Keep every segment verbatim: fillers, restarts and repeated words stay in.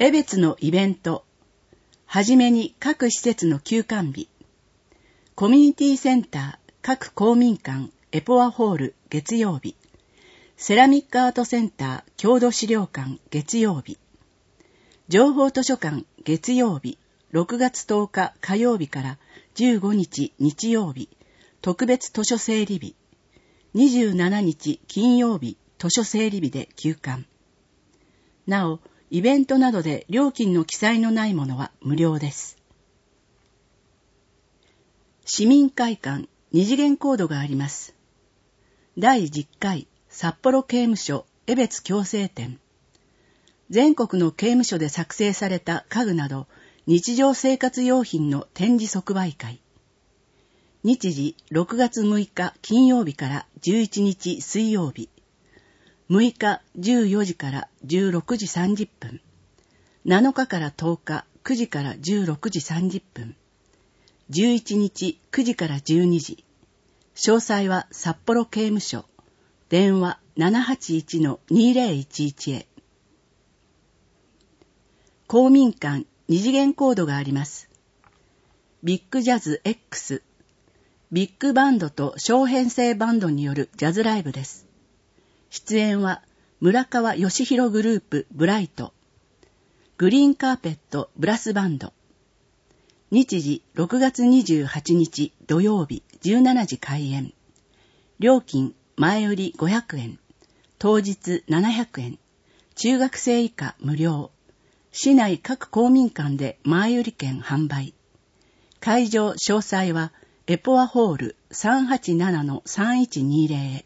江別のイベント。はじめに各施設の休館日。コミュニティセンター、各公民館、エポアホール、月曜日。セラミックアートセンター、郷土資料館、月曜日。情報図書館、月曜日。ろくがつとおか火曜日からじゅうごにち日曜日、特別図書整理日。にじゅうしちにち金曜日、図書整理日で休館。なお、イベントなどで料金の記載のないものは無料です。市民会館、二次元コードがあります。だいじゅっかい札幌刑務所江別矯正展。全国の刑務所で作成された家具など日常生活用品の展示即売会。日時ろくがつむいか金曜日からじゅういちにち水曜日。むいかじゅうよじからじゅうろくじさんじゅっぷん。なのかからとおかくじからじゅうろくじさんじゅっぷん。じゅういちにちくじからじゅうにじ。詳細は札幌刑務所。電話 ななはちいちのにぜろいちいち へ。公民館二次元コードがあります。ビッグジャズ X。ビッグバンドと小編成バンドによるジャズライブです。出演は村川義弘グループブライト。グリーンカーペットブラスバンド。日時ろくがつにじゅうはちにち土曜日じゅうしちじ開演。料金前売りごひゃくえん。当日ななひゃくえん。中学生以下無料。市内各公民館で前売り券販売。会場詳細はエポアホール さんはちななのさんいちにぜろ へ。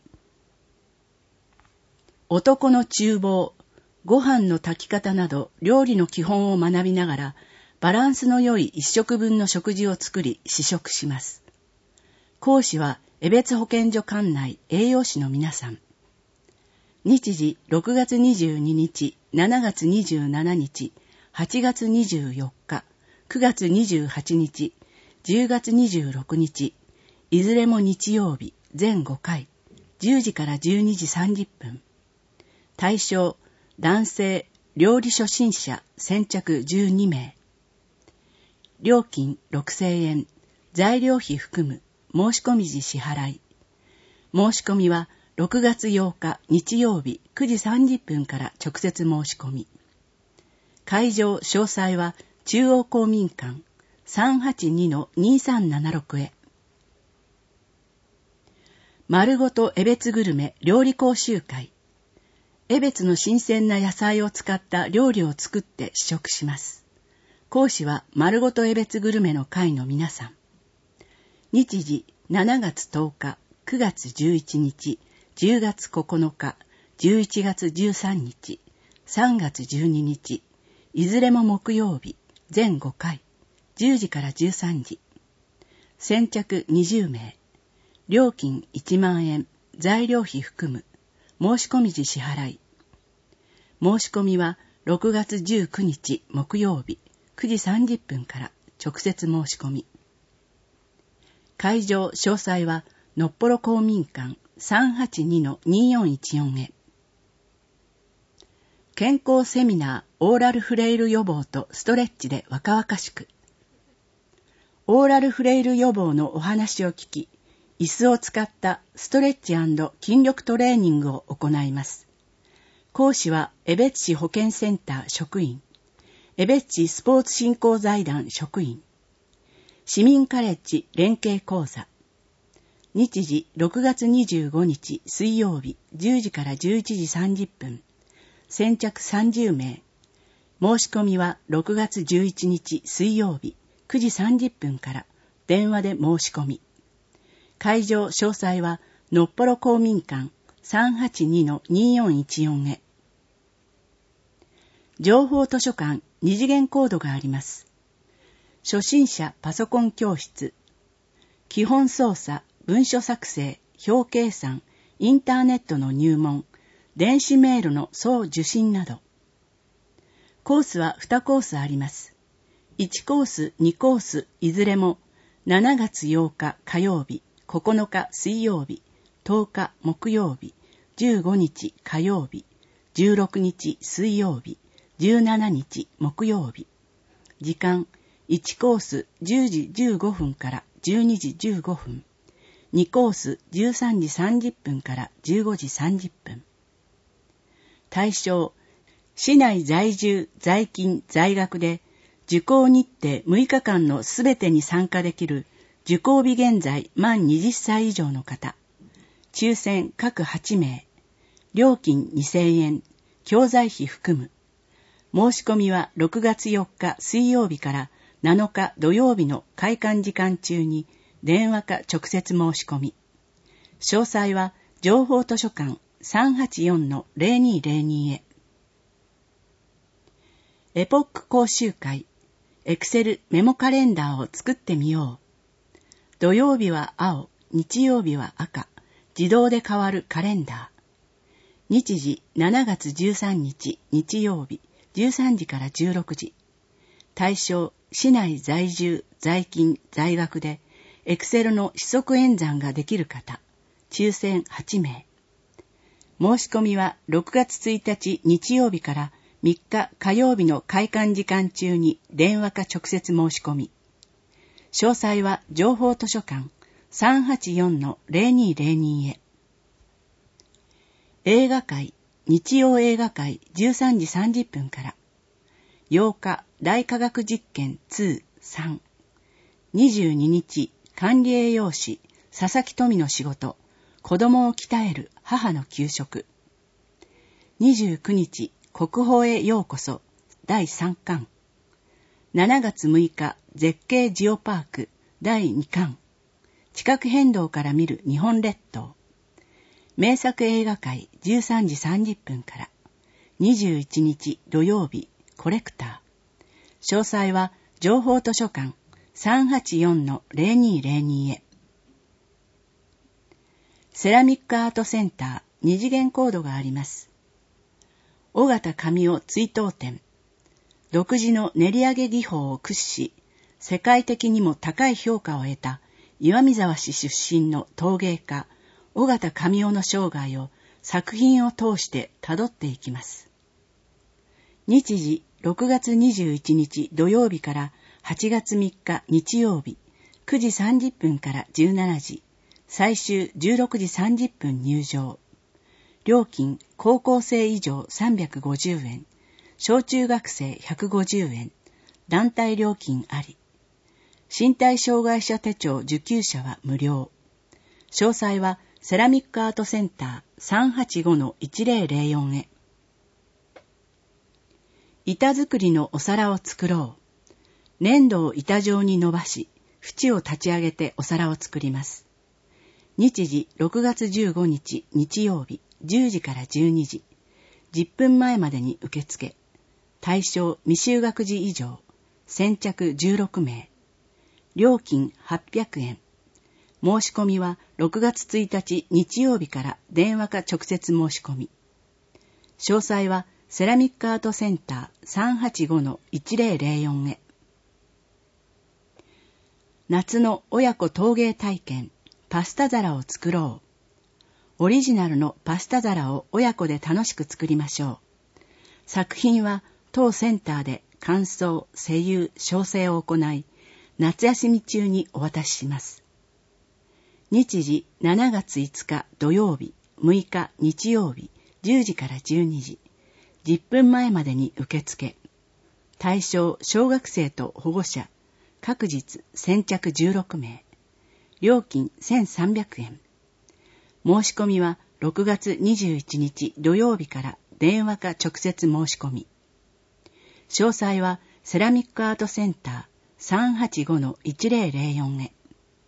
男の厨房、ご飯の炊き方など料理の基本を学びながらバランスの良い一食分の食事を作り試食します。講師は江別保健所管内栄養士の皆さん。日時ろくがつにじゅうににち、しちがつにじゅうしちにち、はちがつにじゅうよっか、くがつにじゅうはちにち、じゅうがつにじゅうろくにち、いずれも日曜日、全ごかい、じゅうじからじゅうにじさんじゅっぷん。対象、男性、料理初心者、先着じゅうにめい。料金ろくせんえん、材料費含む、申し込み時支払い。申し込みはろくがつようか日曜日くじさんじゅっぷんから直接申し込み。会場詳細は中央公民館 さんはちにのにさんななろく へ。丸ごと江別グルメ料理講習会。江別の新鮮な野菜を使った料理を作って試食します。講師は丸ごと江別グルメの会の皆さん。日時しちがつとおか、くがつじゅういちにち、じゅうがつここのか、じゅういちがつじゅうさんにち、さんがつじゅうににち、いずれも木曜日、全ごかい、じゅうじからじゅうさんじ。先着にじゅうめい。料金いちまんえん、材料費含む、申し込み時支払い。申し込みはろくがつじゅうくにち木曜日くじさんじゅっぷんから直接申し込み。会場詳細はのっぽろ公民館 さんはちにのによんいちよん へ。健康セミナーオーラルフレイル予防とストレッチで若々しく。オーラルフレイル予防のお話を聞き、椅子を使ったストレッチ&筋力トレーニングを行います。講師は江別市保健センター職員、江別市スポーツ振興財団職員、市民カレッジ連携講座。日時ろくがつにじゅうごにち水曜日じゅうじからじゅういちじさんじゅっぷん。先着さんじゅうめい。申し込みはろくがつじゅういちにち水曜日くじさんじゅっぷんから電話で申し込み。会場詳細はのっぽろ公民館 さんはちにのによんいちよん へ。情報図書館二次元コードがあります。初心者パソコン教室。基本操作、文書作成、表計算、インターネットの入門、電子メールの送受信など。コースはにコースあります。いちコース、にコース、いずれもしちがつようか火曜日、ここのか水曜日、とおか木曜日、じゅうごにち火曜日、じゅうろくにち水曜日、 じゅうしちにち木曜日。時間いちコースじゅうじじゅうごふんからじゅうにじじゅうごふん。にコースじゅうさんじさんじゅっぷんからじゅうごじさんじゅっぷん。対象、市内在住、在勤、在学で受講日程むいかかんのすべてに参加できる受講日現在満はたち以上の方。抽選各はちめい。料金にせんえん。教材費含む。申し込みはろくがつよっか水曜日からなのか土曜日の開館時間中に電話か直接申し込み。詳細は情報図書館 さんはちよんのぜろにぜろに へ。エポック講習会、エクセルメモカレンダーを作ってみよう。土曜日は青、日曜日は赤、自動で変わるカレンダー。日時しちがつじゅうさんにち日曜日、じゅうさんじからじゅうろくじ。対象、市内在住、在勤、在学で、エクセルの四則演算ができる方。抽選はちめい。申し込みはろくがつついたち日曜日からみっか火曜日の開館時間中に電話か直接申し込み。詳細は情報図書館 さんはちよんのぜろにぜろに へ。映画会、日曜映画会じゅうさんじさんじゅっぷんから。ようか大科学実験に、さん。にじゅうににち管理栄養士佐々木富の仕事、子供を鍛える母の給食。にじゅうくにち国宝へようこそだいさんかん。しちがつむいか絶景ジオパークだいにかん。地殻変動から見る日本列島。名作映画会じゅうさんじさんじゅっぷんから。にじゅういちにち土曜日コレクター。詳細は情報図書館 さんはちよんのぜろにぜろに へ。セラミックアートセンター二次元コードがあります。尾形神夫追悼展。独自の練り上げ技法を駆使し、世界的にも高い評価を得た岩見沢市出身の陶芸家、尾形神夫の生涯を作品を通してたどっていきます。日時ろくがつにじゅういちにち土曜日からはちがつみっか日曜日、くじさんじゅっぷんからじゅうしちじ、最終じゅうろくじさんじゅっぷん入場。料金、高校生以上さんびゃくごじゅうえん、小中学生ひゃくごじゅうえん、団体料金あり。身体障害者手帳受給者は無料。詳細はセラミックアートセンター さんはちごのいちぜろぜろよん へ。板作りのお皿を作ろう。粘土を板状に伸ばし、縁を立ち上げてお皿を作ります。日時ろくがつじゅうごにち日曜日じゅうじからじゅうにじ。じゅっぷんまえまでに受付。対象未就学児以上。先着じゅうろくめい。料金はっぴゃくえん。申し込みはろくがつついたち日曜日から電話か直接申し込み。詳細はセラミックアートセンター さんはちごのいちぜろぜろよん へ。夏の親子陶芸体験、パスタ皿を作ろう。オリジナルのパスタ皿を親子で楽しく作りましょう。作品は当センターで感想、施釉、焼成を行い、夏休み中にお渡しします。日時しちがついつか土曜日、むいか日曜日、じゅうじからじゅうにじ。じゅっぷんまえまでに受付。対象小学生と保護者。各日先着じゅうろくめい。料金せんさんびゃくえん。申し込みはろくがつにじゅういちにち土曜日から電話か直接申し込み。詳細はセラミックアートセンター さんはちごのいちぜろぜろよん へ。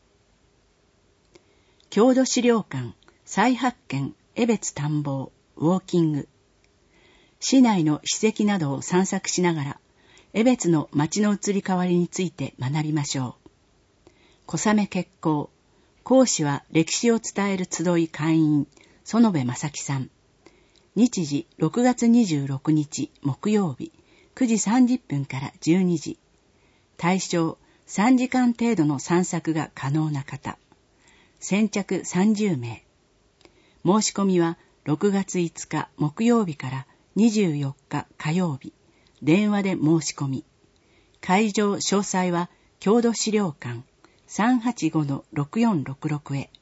郷土資料館再発見江別探訪ウォーキング。市内の史跡などを散策しながら江別の町の移り変わりについて学びましょう。小雨決行。講師は歴史を伝える集い会員園部正樹さん。日時ろくがつにじゅうろくにち木曜日くじさんじゅっぷんからじゅうにじ。対象さんじかん程度の散策が可能な方。先着さんじゅうめい。申し込みはろくがついつか木曜日からにじゅうよっか火曜日電話で申し込み。会場詳細は郷土資料館 さんはちごのろくよんろくろく へ。